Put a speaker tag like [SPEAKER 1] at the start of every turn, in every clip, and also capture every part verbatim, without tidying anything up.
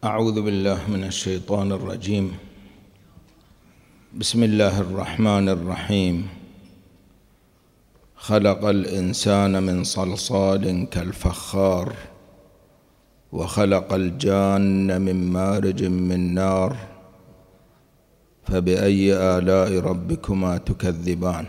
[SPEAKER 1] أعوذ بالله من الشيطان الرجيم. بسم الله الرحمن الرحيم. خلق الإنسان من صلصال كالفخار وخلق الجان من مارج من نار فبأي آلاء ربكما تكذبان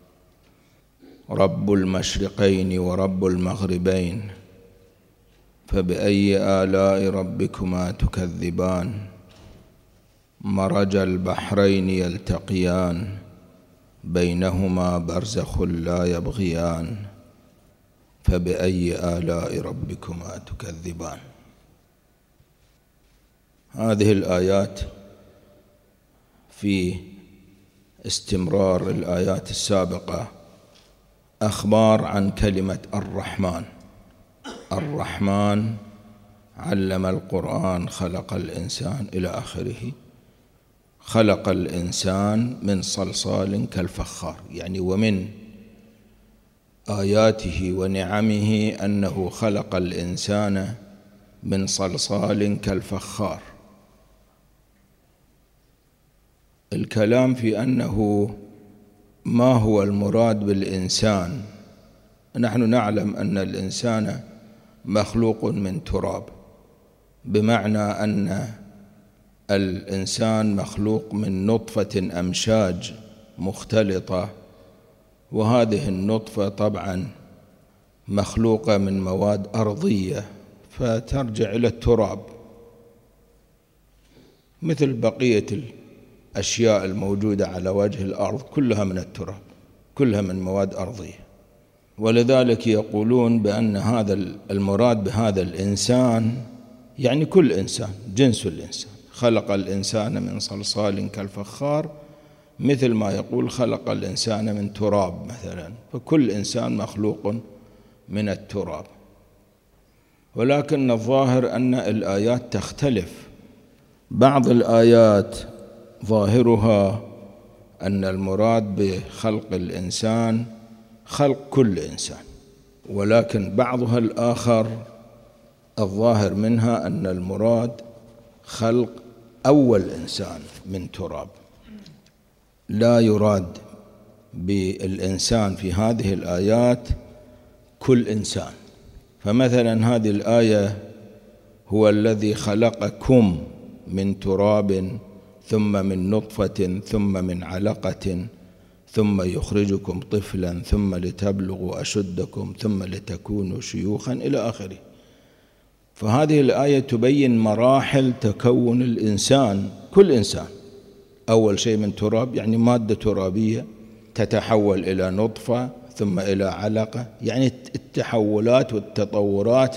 [SPEAKER 1] رب المشرقين ورب المغربين فبأي آلاء ربكما تكذبان مرج البحرين يلتقيان بينهما برزخ لا يبغيان فبأي آلاء ربكما تكذبان. هذه الآيات في استمرار الآيات السابقة أخبار عن كلمة الرحمن. الرحمن علم القرآن، خلق الإنسان إلى آخره. خلق الإنسان من صلصال كالفخار، يعني ومن آياته ونعمه أنه خلق الإنسان من صلصال كالفخار. الكلام في أنه ما هو المراد بالإنسان. نحن نعلم أن الإنسان مخلوق من تراب، بمعنى أن الإنسان مخلوق من نطفة أمشاج مختلطة، وهذه النطفة طبعا مخلوقة من مواد أرضية فترجع إلى التراب، مثل بقية الأشياء الموجودة على وجه الأرض كلها من التراب، كلها من مواد أرضية. ولذلك يقولون بأن هذا المراد بهذا الإنسان يعني كل إنسان، جنس الإنسان. خلق الإنسان من صلصال كالفخار، مثل ما يقول خلق الإنسان من تراب مثلا، فكل إنسان مخلوق من التراب. ولكن الظاهر أن الآيات تختلف. بعض الآيات ظاهرها أن المراد بخلق الإنسان خلق كل إنسان، ولكن بعضها الآخر الظاهر منها أن المراد خلق أول إنسان من تراب. لا يراد بالإنسان في هذه الآيات كل إنسان. فمثلا هذه الآية هو الذي خلقكم من تراب ثم من نطفة ثم من علقة ثم يخرجكم طفلا ثم لتبلغوا أشدكم ثم لتكونوا شيوخا إلى آخره. فهذه الآية تبين مراحل تكون الإنسان، كل إنسان. أول شيء من تراب، يعني مادة ترابية تتحول إلى نطفة ثم إلى علقة، يعني التحولات والتطورات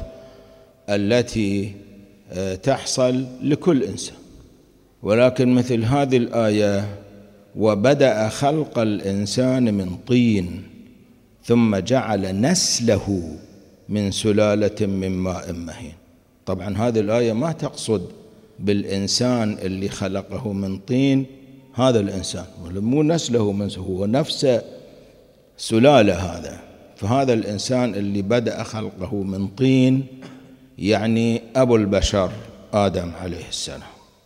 [SPEAKER 1] التي تحصل لكل إنسان. ولكن مثل هذه الآية وبدأ خلق الإنسان من طين ثم جعل نسله من سلالة من ماء مهين. طبعا هذه الآية ما تقصد بالإنسان اللي خلقه من طين هذا الإنسان، مو نسله، من هو نفس سلالة هذا. فهذا الإنسان اللي بدأ خلقه من طين يعني أبو البشر آدم عليه السلام.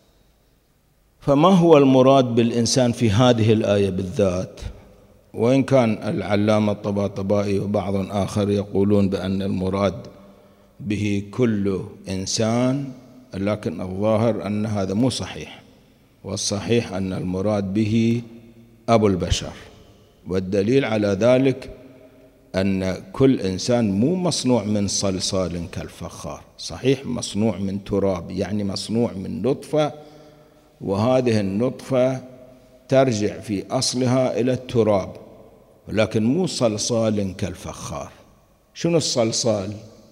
[SPEAKER 1] فما هو المراد بالإنسان في هذه الآية بالذات؟ وإن كان العلامة الطباطبائي وبعض آخر يقولون بأن المراد به كل إنسان، لكن الظاهر أن هذا مو صحيح، والصحيح أن المراد به أبو البشر. والدليل على ذلك أن كل إنسان مو مصنوع من صلصال كالفخار، صحيح مصنوع من تراب، يعني مصنوع من نطفة، وهذه النطفة ترجع في أصلها إلى التراب، ولكن مو صلصال كالفخار. شنو الصلصال؟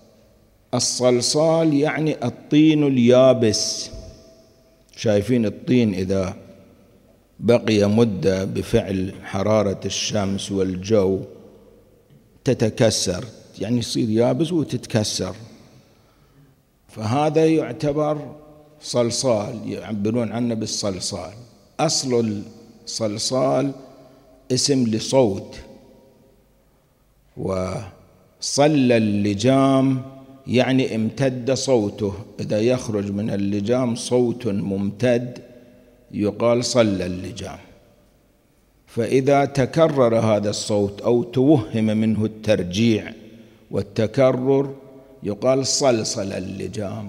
[SPEAKER 1] الصلصال يعني الطين اليابس. شايفين الطين إذا بقي مدة بفعل حرارة الشمس والجو تتكسر، يعني يصير يابس وتتكسر، فهذا يعتبر صلصال، يعبرون عنه بالصلصال. أصل الصلصال اسم لصوت، وصل اللجام يعني امتد صوته، إذا يخرج من اللجام صوت ممتد يقال صلى اللجام. فإذا تكرر هذا الصوت أو توهم منه الترجيع والتكرر يقال صلصل اللجام.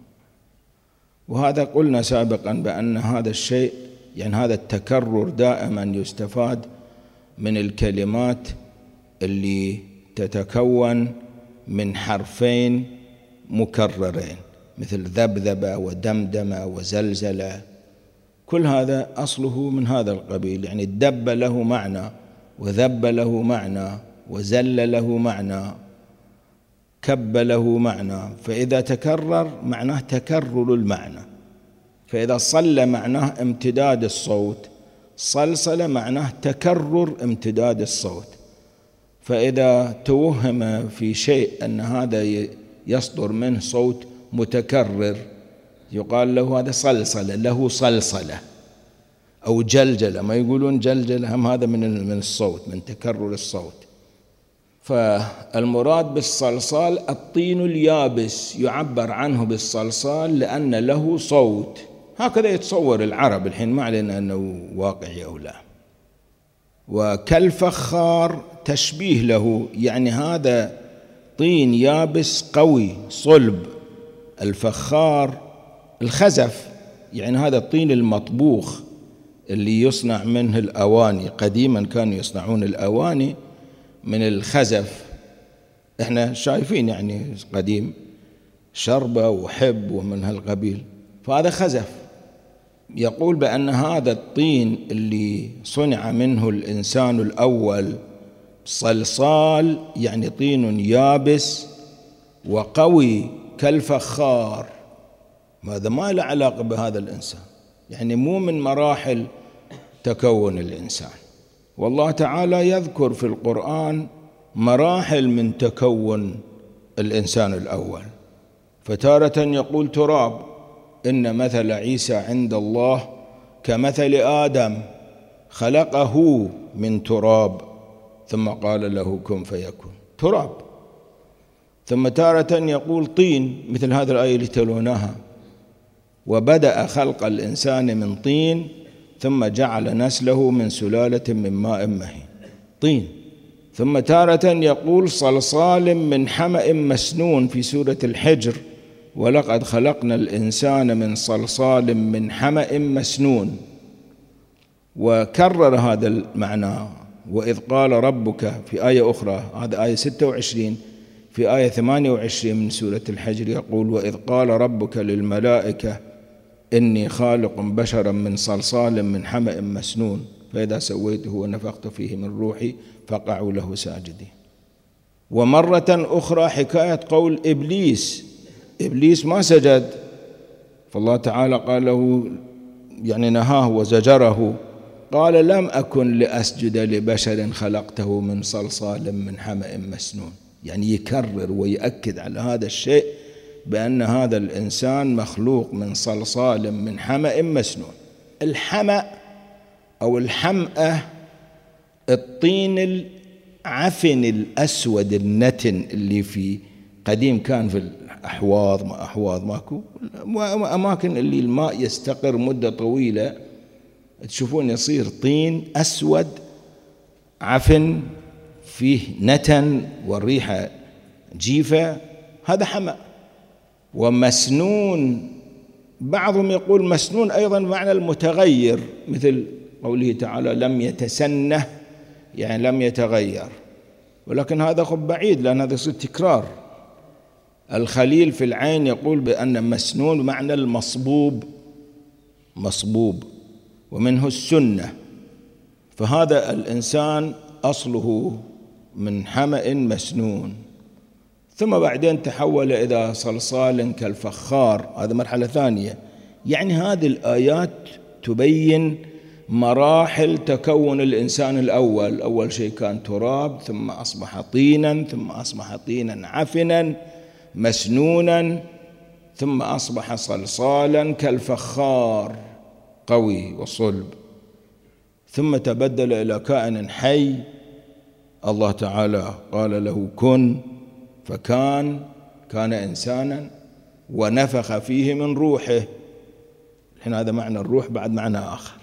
[SPEAKER 1] وهذا قلنا سابقا بأن هذا الشيء يعني هذا التكرر دائما يستفاد من الكلمات اللي تتكون من حرفين مكررين، مثل ذبذبة ودمدمة وزلزلة، كل هذا أصله من هذا القبيل. يعني الدب له معنى وذب له معنى وزل له معنى، كب له معنى، فإذا تكرر معناه تكرر المعنى. فإذا صل معناه امتداد الصوت، صلصل معناه تكرر امتداد الصوت. فإذا توهم في شيء أن هذا يصدر منه صوت متكرر يقال له هذا صلصلة، له صلصلة أو جلجلة، ما يقولون جلجلة هم هذا من من الصوت، من تكرر الصوت. فالمراد بالصلصال الطين اليابس، يعبر عنه بالصلصال لأن له صوت، هكذا يتصور العرب الحين، ما علينا أنه واقعي أو لا. وكالفخار تشبيه له، يعني هذا طين يابس قوي صلب. الفخار الخزف، يعني هذا الطين المطبوخ اللي يصنع منه الأواني، قديما كانوا يصنعون الأواني من الخزف، احنا شايفين يعني قديم شربة وحب ومن هالقبيل، فهذا خزف. يقول بأن هذا الطين اللي صنع منه الإنسان الأول صلصال، يعني طين يابس وقوي كالفخار. هذا ما له علاقة بهذا الإنسان، يعني مو من مراحل تكون الإنسان. والله تعالى يذكر في القرآن مراحل من تكون الإنسان الأول، فتارة يقول تراب، إن مثل عيسى عند الله كمثل آدم خلقه من تراب ثم قال له كن فيكون، تراب. ثم تارة يقول طين، مثل هذه الآية اللي تلوناها، وبدأ خلق الإنسان من طين ثم جعل نسله من سلالة من ماء مهين، طين. ثم تارة يقول صلصال من حمأ مسنون في سورة الحجر، ولقد خلقنا الإنسان من صلصال من حمأ مسنون، وكرر هذا المعنى. وإذ قال ربك في آية أخرى، هذا آية ستة وعشرين، في آية ثمانية وعشرين من سورة الحجر يقول وإذ قال ربك للملائكة إني خالق بشرا من صلصال من حمأ مسنون فإذا سويته ونفخت فيه من روحي فقعوا له ساجدين. ومرة أخرى حكاية قول إبليس، إبليس ما سجد، فالله تعالى قال له يعني نهاه وزجره، قال لم أكن لأسجد لبشر خلقته من صلصال من حمأ مسنون، يعني يكرر ويأكد على هذا الشيء بأن هذا الإنسان مخلوق من صلصال من حمأ مسنون. الحمأ أو الحمأة الطين العفن الأسود النتن اللي في قديم كان في الأحواض، ما أحواض ماكو، أماكن اللي الماء يستقر مدة طويلة تشوفون يصير طين أسود عفن فيه نتن والريحة جيفة، هذا حمأ. ومسنون بعضهم يقول مسنون أيضا معنى المتغير، مثل قوله تعالى لم يتسنه، يعني لم يتغير، ولكن هذا خب بعيد لأن هذا يصير تكرار. الخليل في العين يقول بأن مسنون معنى المصبوب، مصبوب، ومنه السنة. فهذا الإنسان أصله من حمأ مسنون، ثم بعدين تحول إلى صلصال كالفخار، هذا مرحلة ثانية. يعني هذه الآيات تبين مراحل تكون الإنسان الأول، أول شيء كان تراب، ثم أصبح طينا، ثم أصبح طينا عفنا مسنونا، ثم أصبح صلصالا كالفخار قوي وصلب، ثم تبدل إلى كائن حي. الله تعالى قال له كن فكان، كان إنسانا ونفخ فيه من روحه. الحين هذا معنى الروح بعد معنى آخر.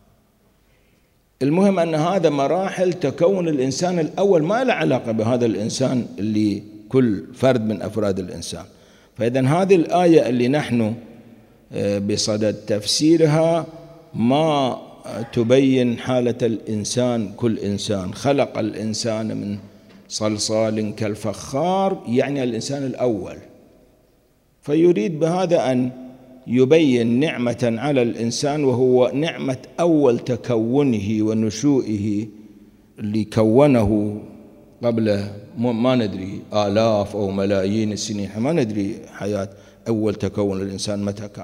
[SPEAKER 1] المهم أن هذا مراحل تكون الإنسان الأول، ما له علاقة بهذا الإنسان اللي كل فرد من أفراد الإنسان. فإذن هذه الآية اللي نحن بصدد تفسيرها ما تبين حالة الإنسان، كل إنسان. خلق الإنسان من صلصال كالفخار، يعني الإنسان الأول. فيريد بهذا أن يبين نعمة على الإنسان، وهو نعمة أول تكونه ونشوئه اللي كونه قبل ما ندري آلاف أو ملايين السنين، ما ندري حياة أول تكون الإنسان متى كان.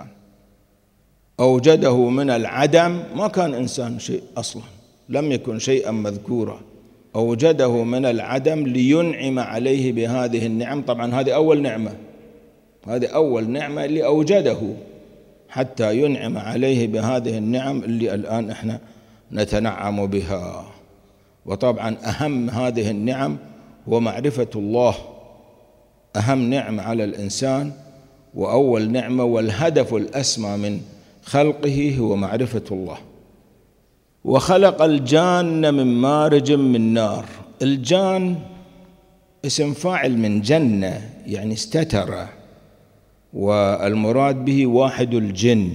[SPEAKER 1] أوجده من العدم، ما كان إنسان شيء أصلا، لم يكن شيئا مذكورا. أوجده من العدم لينعم عليه بهذه النعم. طبعا هذه أول نعمة، هذه أول نعمة اللي أوجده حتى ينعم عليه بهذه النعم اللي الآن إحنا نتنعم بها. وطبعا أهم هذه النعم هو معرفة الله، أهم نعمة على الإنسان وأول نعمة، والهدف الأسمى من خلقه هو معرفة الله. وخلق الجان من مارج من نار. الجان اسم فاعل من جنة، يعني استتر، والمراد به واحد الجن،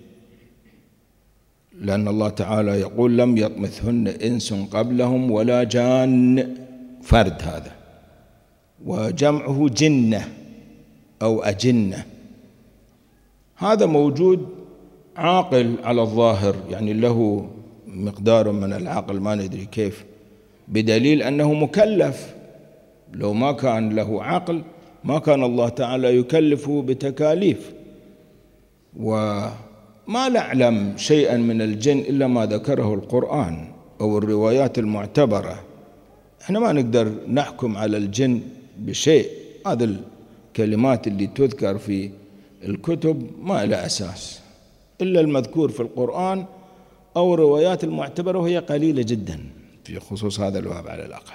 [SPEAKER 1] لأن الله تعالى يقول لم يطمثهن إنس قبلهم ولا جان، فرد هذا، وجمعه جنة أو أجنة. هذا موجود عاقل على الظاهر، يعني له مقدار من العقل ما ندري كيف، بدليل أنه مكلف. لو ما كان له عقل ما كان الله تعالى يكلفه بتكاليف. وما نعلم شيئا من الجن إلا ما ذكره القرآن أو الروايات المعتبرة. احنا ما نقدر نحكم على الجن بشيء. هذه الكلمات اللي تذكر في الكتب ما لها أساس إلا المذكور في القرآن أو الروايات المعتبرة، وهي قليلة جدا في خصوص هذا الباب على الأقل.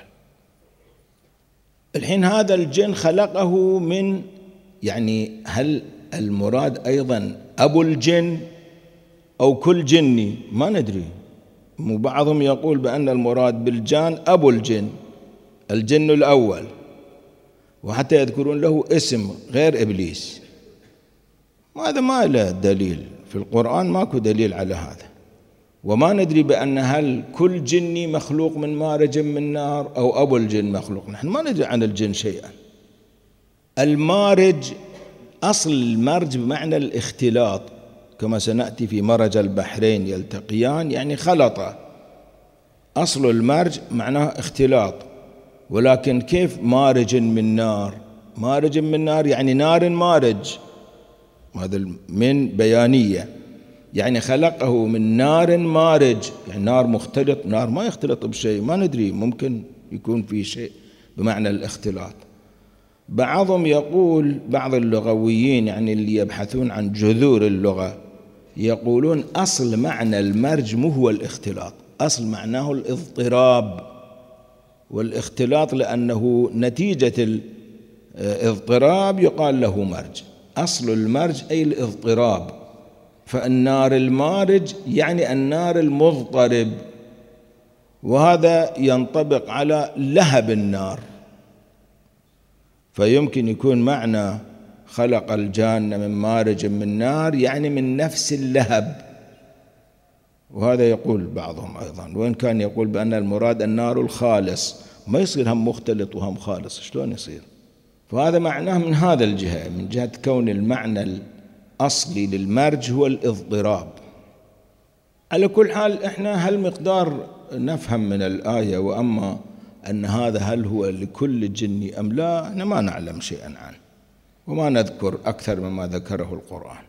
[SPEAKER 1] الحين هذا الجن خلقه من، يعني هل المراد أيضا أبو الجن أو كل جني؟ ما ندري. بعضهم يقول بأن المراد بالجان أبو الجن، الجن الأول، وحتى يذكرون له اسم غير إبليس. هذا ما له دليل في القرآن، ماكو دليل على هذا. وما ندري بأن هل كل جني مخلوق من مارج من نار أو أبو الجن مخلوق. نحن ما ندري عن الجن شيئا. المارج، أصل المرج بمعنى الاختلاط، كما سنأتي في مرج البحرين يلتقيان، يعني خلط. أصل المرج معناه اختلاط. ولكن كيف مارج من نار؟ مارج من نار يعني نار مارج، هذا من بيانية، يعني خلقه من نار مارج، يعني نار مختلط. نار ما يختلط بشيء، ما ندري، ممكن يكون في شيء بمعنى الاختلاط. بعضهم يقول، بعض اللغويين يعني اللي يبحثون عن جذور اللغة، يقولون أصل معنى المرج مو هو الاختلاط، أصل معناه الاضطراب. والاختلاط لأنه نتيجة الاضطراب يقال له مرج. أصل المرج أي الاضطراب. فالنار المارج يعني النار المضطرب، وهذا ينطبق على لهب النار. فيمكن يكون معنى خلق الجان من مارج من نار يعني من نفس اللهب. وهذا يقول بعضهم أيضا، وإن كان يقول بأن المراد النار الخالص. ما يصير هم مختلط وهم خالص، شلون يصير؟ فهذا معناه من هذا الجهة، من جهة كون المعنى الأصلي للمرج هو الاضطراب. على كل حال احنا هالمقدار نفهم من الآية. وأما أن هذا هل هو لكل جن أم لا، احنا ما نعلم شيئا عنه، وما نذكر أكثر مما ذكره القرآن.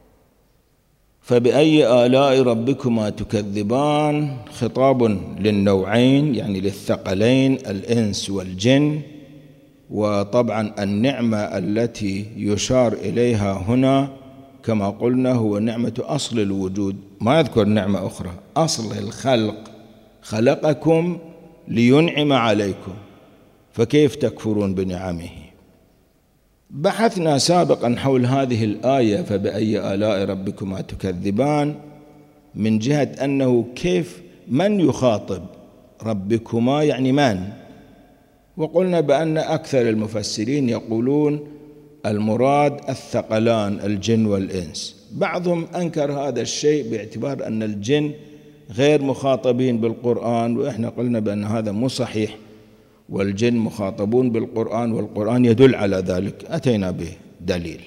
[SPEAKER 1] فبأي آلاء ربكما تكذبان، خطاب للنوعين يعني للثقلين الإنس والجن. وطبعا النعمة التي يشار إليها هنا كما قلنا هو نعمة أصل الوجود، ما يذكر نعمة أخرى. أصل الخلق، خلقكم لينعم عليكم، فكيف تكفرون بنعمه؟ بحثنا سابقا حول هذه الآية فبأي آلاء ربكما تكذبان، من جهة أنه كيف من يخاطب ربكما يعني من، وقلنا بأن أكثر المفسرين يقولون المراد الثقلان الجن والإنس. بعضهم أنكر هذا الشيء باعتبار أن الجن غير مخاطبين بالقرآن، وإحنا قلنا بأن هذا مو صحيح، والجن مخاطبون بالقرآن والقرآن يدل على ذلك، أتينا به دليل.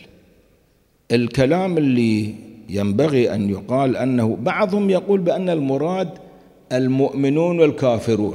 [SPEAKER 1] الكلام اللي ينبغي أن يقال أنه بعضهم يقول بأن المراد المؤمنون والكافرون.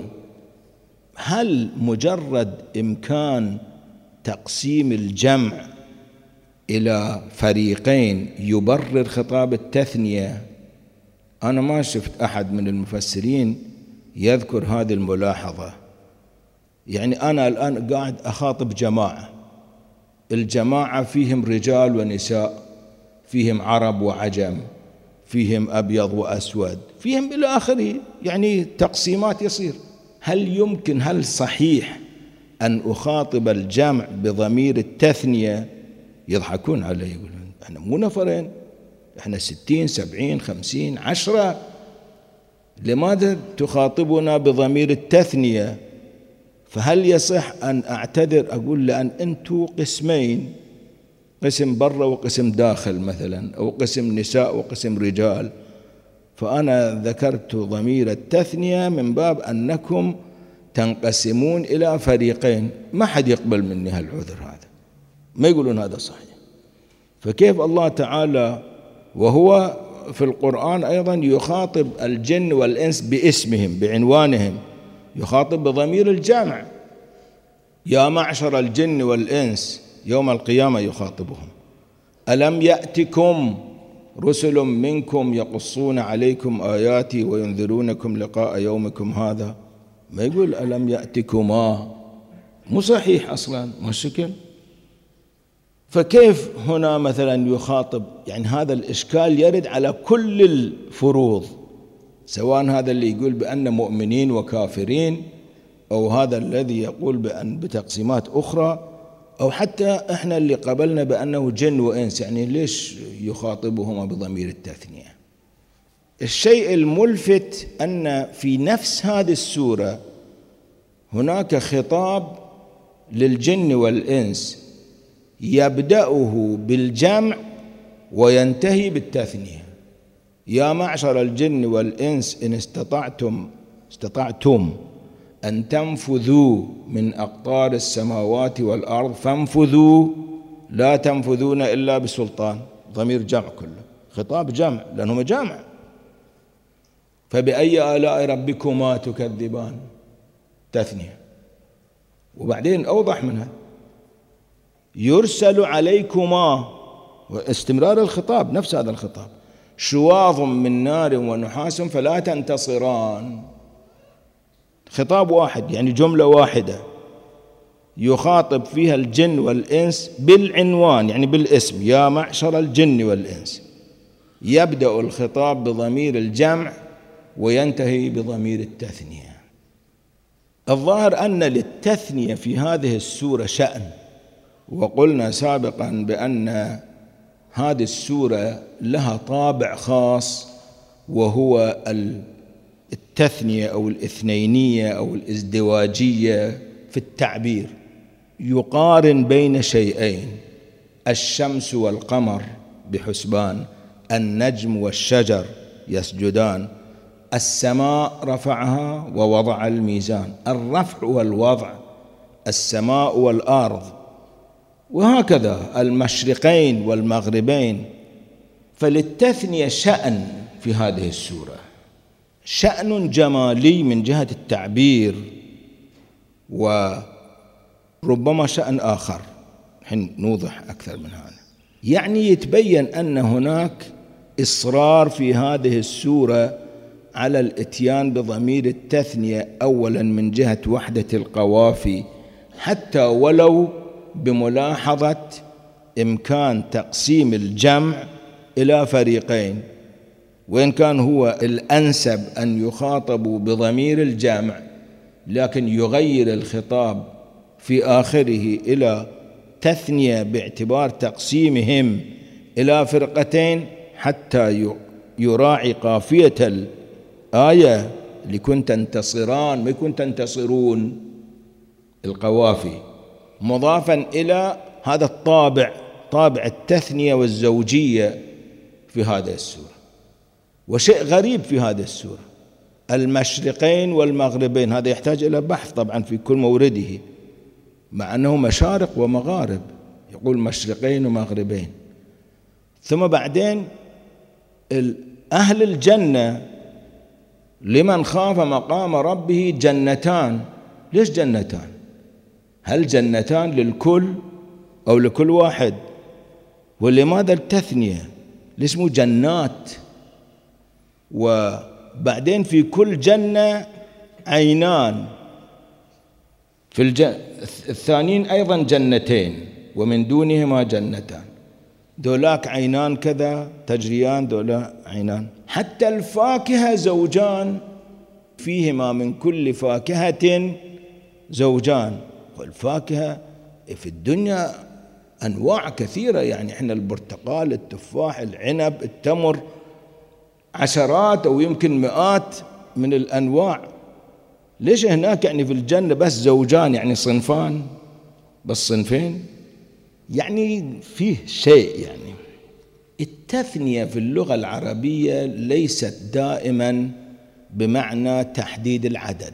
[SPEAKER 1] هل مجرد إمكان تقسيم الجمع إلى فريقين يبرر خطاب التثنية؟ أنا ما شفت أحد من المفسرين يذكر هذه الملاحظة. يعني أنا الآن قاعد أخاطب جماعة، الجماعة فيهم رجال ونساء، فيهم عرب وعجم، فيهم أبيض وأسود، فيهم إلى آخره، يعني تقسيمات يصير. هل يمكن، هل صحيح أن أخاطب الجمع بضمير التثنية؟ يضحكون علي، يقولون احنا مو نفرين، احنا ستين سبعين خمسين عشرة، لماذا تخاطبنا بضمير التثنية؟ فهل يصح أن أعتذر أقول لأن أنتوا قسمين، قسم برا وقسم داخل مثلا، أو قسم نساء وقسم رجال، فأنا ذكرت ضمير التثنية من باب أنكم تنقسمون إلى فريقين. ما حد يقبل مني هالعذر هذا، ما يقولون هذا صحيح. فكيف الله تعالى وهو في القرآن أيضا يخاطب الجن والإنس باسمهم بعنوانهم، يخاطب بضمير الجمع، يا معشر الجن والإنس، يوم القيامة يخاطبهم. ألم يأتكم رسل منكم يقصون عليكم آياتي وينذرونكم لقاء يومكم هذا؟ ما يقول ألم يأتكما، مو صحيح أصلا، ما شكل. فكيف هنا مثلا يخاطب؟ يعني هذا الإشكال يرد على كل الفروض، سواء هذا اللي يقول بأن مؤمنين وكافرين، أو هذا الذي يقول بأن بتقسيمات أخرى، أو حتى إحنا اللي قبلنا بأنه جن وإنس. يعني ليش يخاطبهما بضمير التثنية؟ الشيء الملفت أن في نفس هذه السورة هناك خطاب للجن والإنس يبدأه بالجمع وينتهي بالتثنية. يا معشر الجن والإنس إن استطعتم استطعتم أن تنفذوا من أقطار السماوات والأرض فانفذوا لا تنفذون إلا بسلطان. ضمير جمع كله، خطاب جمع لأنهم جمع. فبأي آلاء ربكما تكذبان، تثنية. وبعدين أوضح منها يرسل عليكما، واستمرار الخطاب نفس هذا الخطاب، شواظ من نار ونحاس فلا تنتصران. خطاب واحد، يعني جملة واحدة يخاطب فيها الجن والإنس بالعنوان، يعني بالاسم، يا معشر الجن والإنس. يبدأ الخطاب بضمير الجمع وينتهي بضمير التثنية. الظاهر أن للتثنية في هذه السورة شأن، وقلنا سابقا بأن هذه السورة لها طابع خاص، وهو التثنية أو الاثنينية أو الازدواجية في التعبير. يقارن بين شيئين، الشمس والقمر بحسبان، النجم والشجر يسجدان، السماء رفعها ووضع الميزان. الرفع والوضع، السماء والأرض، وهكذا المشرقين والمغربين. فللتثنية شأن في هذه السورة، شأن جمالي من جهة التعبير، وربما شأن آخر حين نوضح أكثر من هذا. يعني يتبين أن هناك إصرار في هذه السورة على الإتيان بضمير التثنية، أولا من جهة وحدة القوافي، حتى ولو بملاحظة إمكان تقسيم الجمع إلى فريقين، وإن كان هو الأنسب أن يخاطبوا بضمير الجمع، لكن يغير الخطاب في آخره إلى التثنية باعتبار تقسيمهم إلى فرقتين حتى يراعي قافية الآية لكن تنتصران، ما يكون تنتصرون القوافي، مضافا إلى هذا الطابع، طابع التثنية والزوجية في هذه السورة. وشيء غريب في هذه السورة، المشرقين والمغربين، هذا يحتاج إلى بحث طبعا في كل مورده، مع أنه مشارق ومغارب، يقول مشرقين ومغربين. ثم بعدين أهل الجنة لمن خاف مقام ربه جنتان. ليش جنتان؟ هل جنتان للكل أو لكل واحد؟ ولماذا التثنية؟ ليش مو جنات؟ وبعدين في كل جنة عينان، في الجنة الثانيين أيضا جنتين ومن دونهما جنتان، دولاك عينان كذا تجريان، دولا عينان. حتى الفاكهة زوجان، فيهما من كل فاكهة زوجان. والفاكهة في الدنيا أنواع كثيرة، يعني إحنا البرتقال، التفاح، العنب، التمر، عشرات أو يمكن مئات من الأنواع. ليش هناك يعني في الجنة بس زوجان، يعني صنفان بس، صنفين؟ يعني فيه شيء. يعني التثنية في اللغة العربية ليست دائما بمعنى تحديد العدد.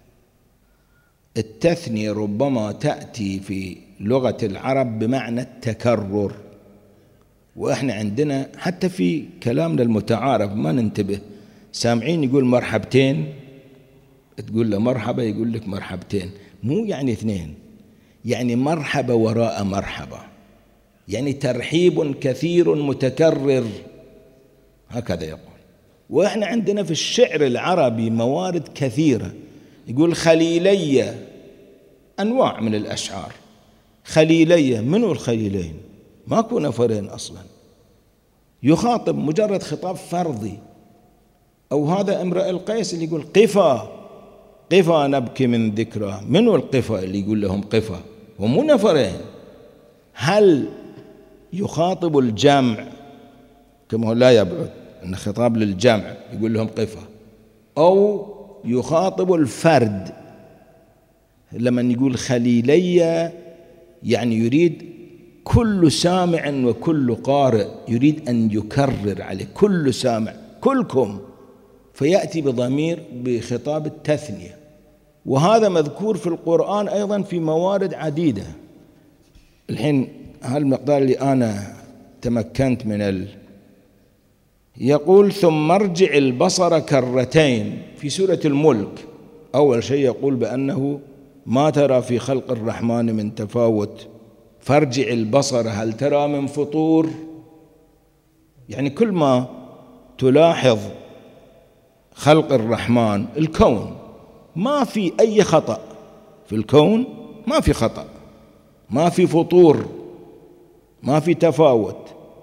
[SPEAKER 1] التثنية ربما تأتي في لغة العرب بمعنى التكرر، وإحنا عندنا حتى في كلامنا المتعارف ما ننتبه، سامعين يقول مرحبتين، تقول له مرحبا يقول لك مرحبتين، مو يعني اثنين، يعني مرحبا وراء مرحبا، يعني ترحيب كثير متكرر، هكذا يقول. وإحنا عندنا في الشعر العربي موارد كثيرة، يقول خليلي، أنواع من الأشعار. خليلي، منو الخليلين؟ ماكو نفرين أصلا، يخاطب مجرد خطاب فرضي. أو هذا امرئ القيس اللي يقول قفا قفا نبكي من ذكرى، منو القفا اللي يقول لهم قفا؟ ومو نفرين. هل يخاطب الجمع كما هو لا يبعد أن خطاب للجمع يقول لهم قفا، أو يخاطب الفرد لما يقول خليلي، يعني يريد كل سامع وكل قارئ، يريد أن يكرر عليه كل سامع، كلكم، فيأتي بضمير بخطاب التثنية. وهذا مذكور في القرآن أيضا في موارد عديدة. الحين هالمقدار اللي أنا تمكنت من ال يقول ثم ارجع البصر كرتين في سورة الملك. أول شيء يقول بأنه ما ترى في خلق الرحمن من تفاوت، فارجع البصر هل ترى من فطور، يعني كل ما تلاحظ خلق الرحمن، الكون ما في أي خطأ، في الكون ما في خطأ، ما في فطور، ما في تفاوت.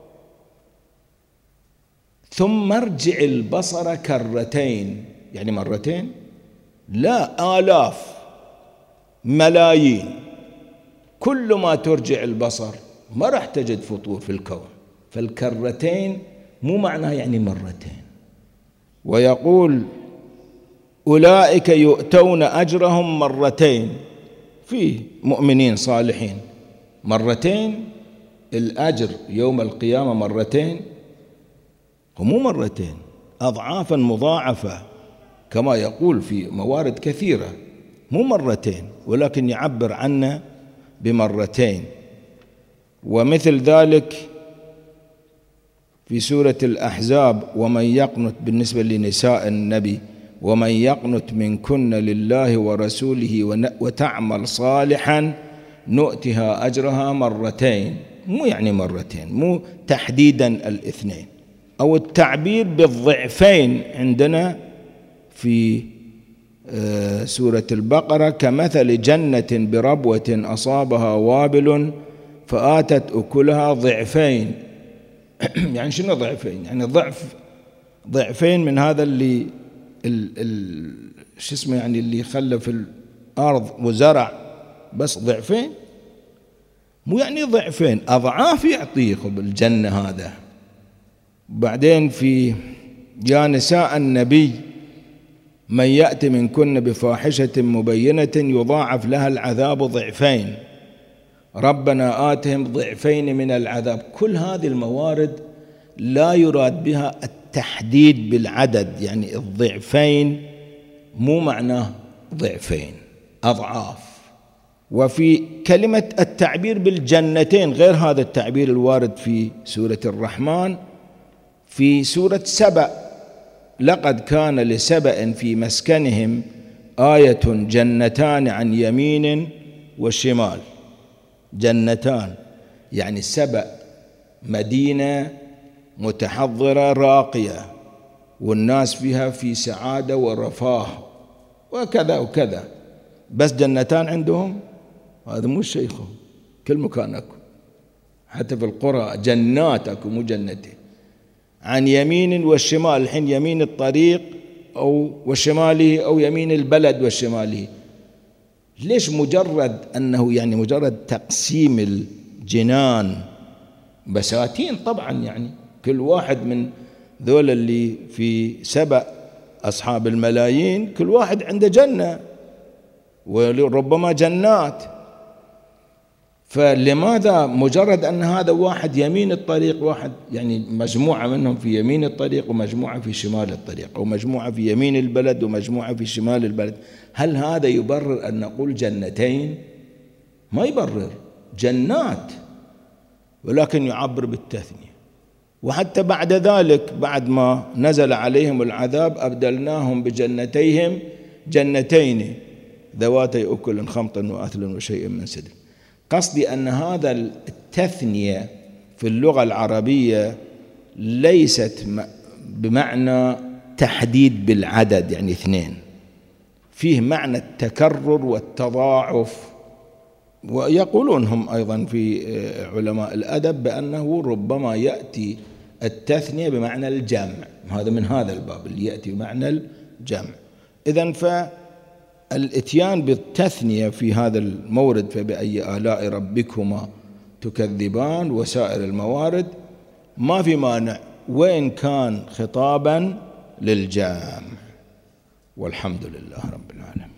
[SPEAKER 1] ثم ارجع البصر كرتين، يعني مرتين؟ لا، آلاف، ملايين، كل ما ترجع البصر ما راح تجد فطور في الكون. فالكرتين مو معناه يعني مرتين. ويقول أولئك يؤتون أجرهم مرتين، في مؤمنين صالحين مرتين، الأجر يوم القيامة مرتين، ومو مرتين، أضعافا مضاعفة كما يقول في موارد كثيرة، مو مرتين، ولكن يعبر عنه بمرتين. ومثل ذلك في سورة الأحزاب ومن يقنت، بالنسبة لنساء النبي، ومن يقنت منكن لله ورسوله وتعمل صالحا نؤتها أجرها مرتين، مو يعني مرتين، مو تحديدا الاثنين. أو التعبير بالضعفين عندنا في سورة البقرة كمثل جنة بربوة أصابها وابل فآتت أكلها ضعفين. يعني شنو ضعفين؟ يعني ضعف ضعفين من هذا اللي ال ال شو اسمه، يعني اللي خلى في الأرض وزرع، بس ضعفين. مو يعني ضعفين، أضعاف يعطيه بالجنة هذا. بعدين في يا نساء النبي من يأتي منكن بفاحشة مبينة يضاعف لها العذاب ضعفين ربنا آتهم ضعفين من العذاب. كل هذه الموارد لا يراد بها التحديد بالعدد، يعني الضعفين مو معناه ضعفين، أضعاف. وفي كلمة التعبير بالجنتين غير هذا التعبير الوارد في سورة الرحمن. في سورة سبأ لقد كان لسبأ في مسكنهم آية جنتان عن يمين وشمال. جنتان يعني سبأ مدينة متحضرة راقية والناس فيها في سعادة ورفاه وكذا وكذا، بس جنتان عندهم، هذا مو شيخهم، كل مكان اكو، حتى في القرى جنات اكو مو جنتين. عن يمين والشمال، الحين يمين الطريق أو وشماله أو يمين البلد وشماله. ليش مجرد أنه يعني مجرد تقسيم الجنان بساتين طبعا، يعني كل واحد من ذول اللي في سبأ أصحاب الملايين كل واحد عنده جنة وربما جنات، فلماذا مجرد أن هذا واحد يمين الطريق، واحد يعني مجموعة منهم في يمين الطريق ومجموعة في شمال الطريق، أو مجموعة في يمين البلد ومجموعة في شمال البلد، هل هذا يبرر أن نقول جنتين؟ ما يبرر، جنات، ولكن يعبر بالتثنية. وحتى بعد ذلك بعد ما نزل عليهم العذاب أبدلناهم بجنتيهم جنتين ذواتي أكل خمط وأثل وشيء من سدر. قصدي أن هذا التثنية في اللغة العربية ليست بمعنى تحديد بالعدد يعني اثنين، فيه معنى التكرر والتضاعف. ويقولون هم أيضا في علماء الأدب بأنه ربما يأتي التثنية بمعنى الجمع، هذا من هذا الباب اللي يأتي بمعنى الجمع. إذن فالإتيان بالتثنية في هذا المورد فبأي آلاء ربكما تكذبان وسائر الموارد ما في مانع، وإن كان خطابا للجمع. والحمد لله رب العالمين.